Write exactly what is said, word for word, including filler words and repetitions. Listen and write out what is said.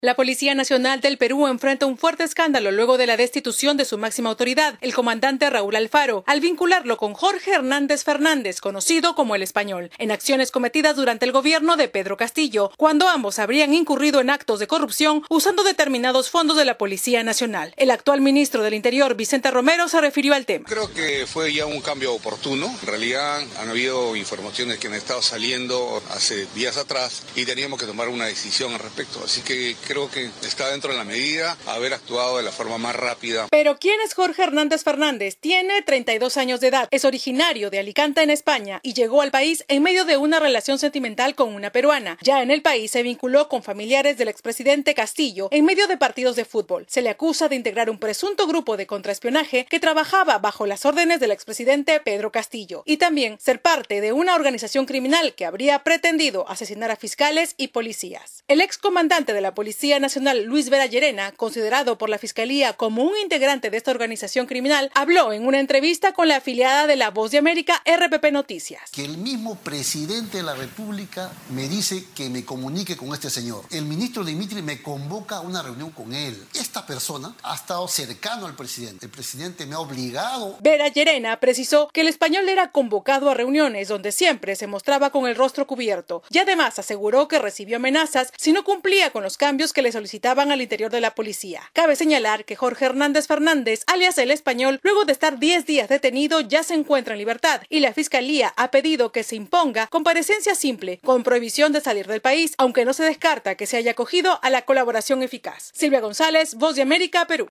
La Policía Nacional del Perú enfrenta un fuerte escándalo luego de la destitución de su máxima autoridad, el comandante Raúl Alfaro, al vincularlo con Jorge Hernández Fernández, conocido como el Español, en acciones cometidas durante el gobierno de Pedro Castillo, cuando ambos habrían incurrido en actos de corrupción usando determinados fondos de la Policía Nacional. El actual ministro del Interior, Vicente Romero, se refirió al tema. Creo que fue ya un cambio oportuno. En realidad han habido informaciones que han estado saliendo hace días atrás y teníamos que tomar una decisión al respecto. Así que creo que está dentro de la medida haber actuado de la forma más rápida. Pero ¿quién es Jorge Hernández Fernández? Tiene treinta y dos años de edad, es originario de Alicante en España y llegó al país en medio de una relación sentimental con una peruana. Ya en el país se vinculó con familiares del expresidente Castillo en medio de partidos de fútbol. Se le acusa de integrar un presunto grupo de contraespionaje que trabajaba bajo las órdenes del expresidente Pedro Castillo y también ser parte de una organización criminal que habría pretendido asesinar a fiscales y policías. El excomandante de la Policía Nacional, Luis Vera Llerena, considerado por la Fiscalía como un integrante de esta organización criminal, habló en una entrevista con la afiliada de La Voz de América, R P P Noticias. Que el mismo presidente de la República me dice que me comunique con este señor. El ministro Dimitri me convoca a una reunión con él. Esta persona ha estado cercano al presidente. El presidente me ha obligado. Vera Llerena precisó que el Español era convocado a reuniones donde siempre se mostraba con el rostro cubierto y además aseguró que recibió amenazas si no cumplía con los cambios que le solicitaban al interior de la policía. Cabe señalar que Jorge Hernández Fernández, alias el Español, luego de estar diez días detenido, ya se encuentra en libertad y la Fiscalía ha pedido que se imponga comparecencia simple con prohibición de salir del país, aunque no se descarta que se haya acogido a la colaboración eficaz. Silvia González, Voz de América, Perú.